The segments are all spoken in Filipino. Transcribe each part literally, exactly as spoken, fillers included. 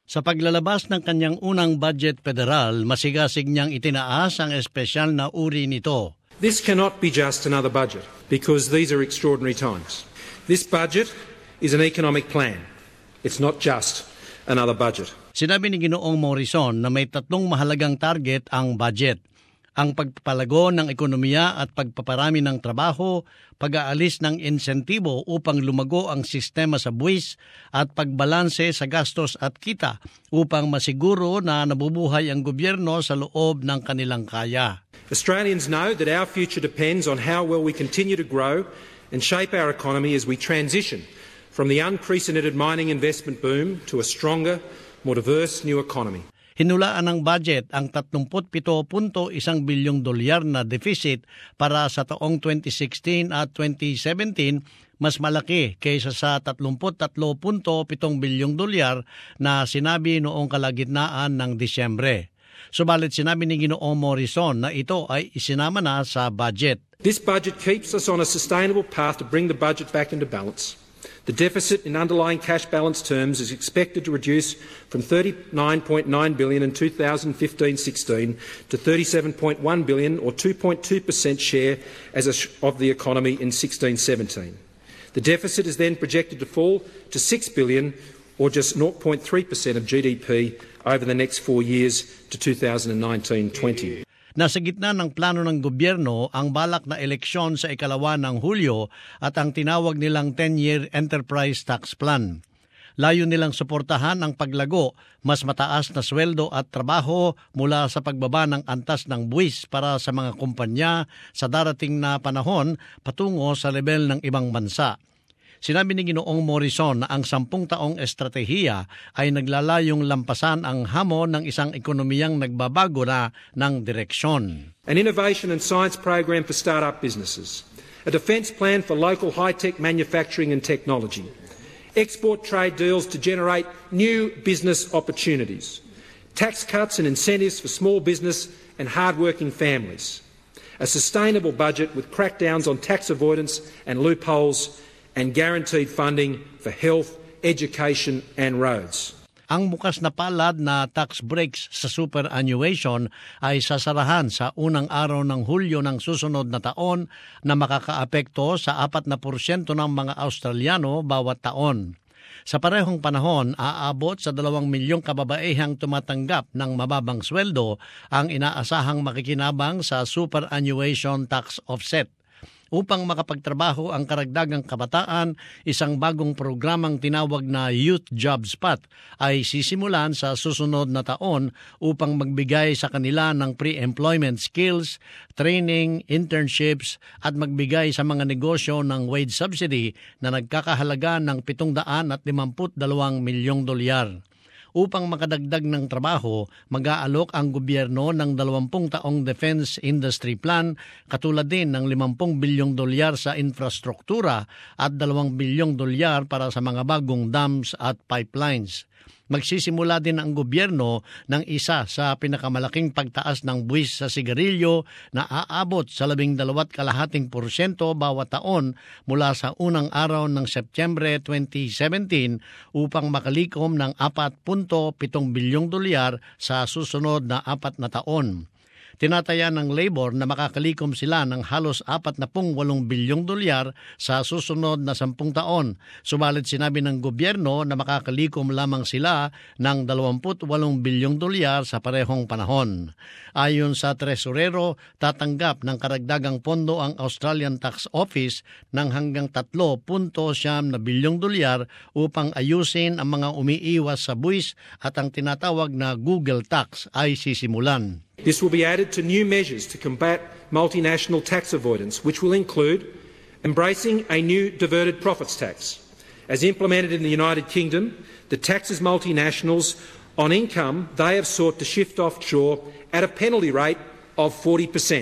Sa paglalabas ng kanyang unang budget federal, masigasig niyang itinaas ang espesyal na uri nito. This cannot be just another budget because these are extraordinary times. This budget is an economic plan. It's not just another budget. Sinabi ni Ginoong Morrison na may tatlong mahalagang target ang budget. Ang pagpapalago ng ekonomiya at pagpaparami ng trabaho, pag-aalis ng insentibo upang lumago ang sistema sa buwis at pagbalanse sa gastos at kita upang masiguro na nabubuhay ang gobyerno sa loob ng kanilang kaya. Australians know that our future depends on how well we continue to grow and shape our economy as we transition from the unprecedented mining investment boom to a stronger, more diverse new economy. Hinulaan ng budget ang thirty-seven point one bilyong dolyar na deficit para sa taong twenty sixteen at twenty seventeen, mas malaki kaysa sa thirty-three point seven bilyong dolyar na sinabi noong kalagitnaan ng Disyembre. Subalit sinabi ni Ginoong Morrison na ito ay isinama na sa budget. This budget keeps us on a sustainable path to bring the budget back into balance. The deficit in underlying cash balance terms is expected to reduce from thirty-nine point nine billion dollars in two thousand fifteen sixteen to thirty-seven point one billion dollars or two point two percent share as a sh- of the economy in sixteen seventeen. The deficit is then projected to fall to six billion dollars or just zero point three percent of G D P over the next four years to two thousand nineteen twenty. Nasa gitna ng plano ng gobyerno ang balak na eleksyon sa ikalawa ng Hulyo at ang tinawag nilang ten-year enterprise tax plan. Layo nilang suportahan ang paglago, mas mataas na sweldo at trabaho mula sa pagbaba ng antas ng buwis para sa mga kumpanya sa darating na panahon patungo sa level ng ibang bansa. Sinabi ni Ginoong Morrison na ang sampung taong estratehiya ay naglalayong lampasan ang hamon ng isang ekonomiyang nagbabago na ng direksyon. An innovation and science program for start-up businesses, a defence plan for local high-tech manufacturing and technology, export trade deals to generate new business opportunities, tax cuts and incentives for small business and hard-working families, a sustainable budget with crackdowns on tax avoidance and loopholes, and guaranteed funding for health, education and roads. Ang bukas na palad na tax breaks sa superannuation ay sasarahan sa unang araw ng Hulyo ng susunod na taon na makakaapekto sa apat na porsyento ng mga Australiano bawat taon. Sa parehong panahon, aabot sa dalawang milyong kababaihang tumatanggap ng mababang sweldo ang inaasahang makikinabang sa superannuation tax offset. Upang makapagtrabaho ang karagdagang kabataan, isang bagong programang tinawag na Youth Job Spot ay sisimulan sa susunod na taon upang magbigay sa kanila ng pre-employment skills, training, internships at magbigay sa mga negosyo ng wage subsidy na nagkakahalaga ng pitong daan at limamput dalawang milyong dolyar. Upang makadagdag ng trabaho, mag-aalok ang gobyerno ng dalawampung taong Defense Industry Plan katulad din ng limampung bilyong dolyar sa infrastruktura at dalawang bilyong dolyar para sa mga bagong dams at pipelines. Magsisimula din ang gobyerno ng isa sa pinakamalaking pagtaas ng buwis sa sigarilyo na aabot sa labing dalawat kalahating porsyento bawat taon mula sa unang araw ng Setyembre twenty seventeen upang makalikom ng four point seven bilyong dolyar sa susunod na apat na taon. Tinataya ng Labor na makakalikom sila ng halos apat na pung walong bilyong dolyar sa susunod na sampung taon. Subalit sinabi ng gobyerno na makakalikom lamang sila ng dalawamput walong bilyong dolyar sa parehong panahon. Ayon sa tresurero, tatanggap ng karagdagang pondo ang Australian Tax Office ng hanggang three point nine na bilyong dolyar upang ayusin ang mga umiiwas sa buwis at ang tinatawag na Google Tax ay sisimulan. This will be added to new measures to combat multinational tax avoidance, which will include embracing a new diverted profits tax. As implemented in the United Kingdom, the taxes multinationals on income they have sought to shift offshore at a penalty rate of forty percent.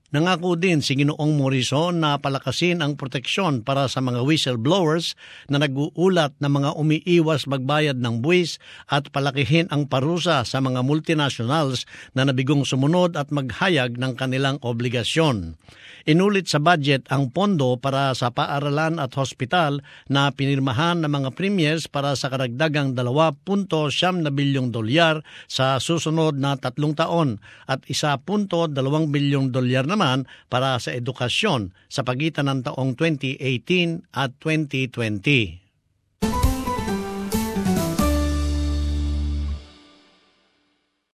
Nangako din si Ginoong Morrison na palakasin ang proteksyon para sa mga whistleblowers na nag-uulat ng mga umiiwas magbayad ng buwis at palakihin ang parusa sa mga multinationals na nabigong sumunod at maghayag ng kanilang obligasyon. Inulit sa budget ang pondo para sa paaralan at hospital na pinirmahan ng mga premiers para sa karagdagang dalawa punto siyam na bilyong dolyar sa susunod na tatlong taon at isa punto dalawang bilyong dolyar naman para sa edukasyon sa pagitan ng taong twenty eighteen at twenty twenty.